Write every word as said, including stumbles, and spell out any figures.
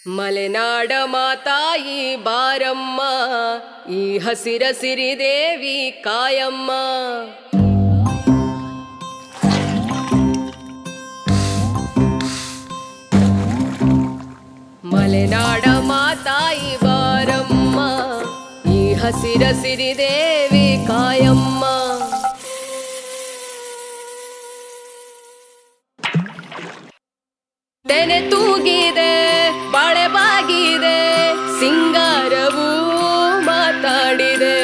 ಮಲೆನಾಡ ಮಾತಾಯಿ ಬಾರಮ್ಮ, ಈ ಹಸಿರ ಸಿರಿದೇವಿ ಕಾಯಮ್ಮ. ಮಲೆನಾಡ ಮಾತಾಯಿ ಬಾರಮ್ಮ, ಈ ಹಸಿರ ಸಿರಿದೇವಿ ಕಾಯಮ್ಮ. ತೆನೆ ತೂಗಿದೆ ಬಾಳೆ ಬಾಗಿದೆ, ಸಿಂಗಾರವೂ ಮಾತಾಡಿದೆ.